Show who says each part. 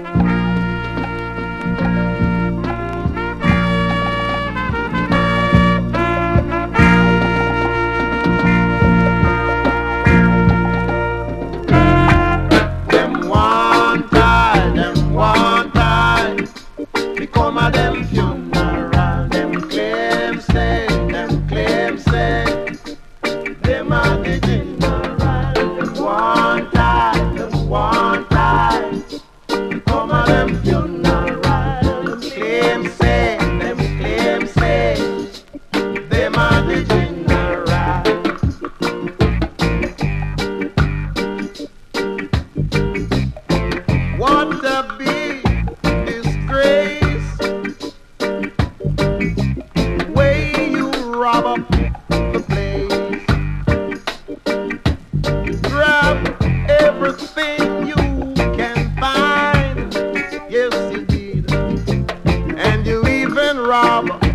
Speaker 1: Come a them funeral, them claim say, them a the general, them one time. Come a them funeral, them claim say, them a the general. What a big disgrace, rob up the place, grab everything you can find, yes indeed, and you even rob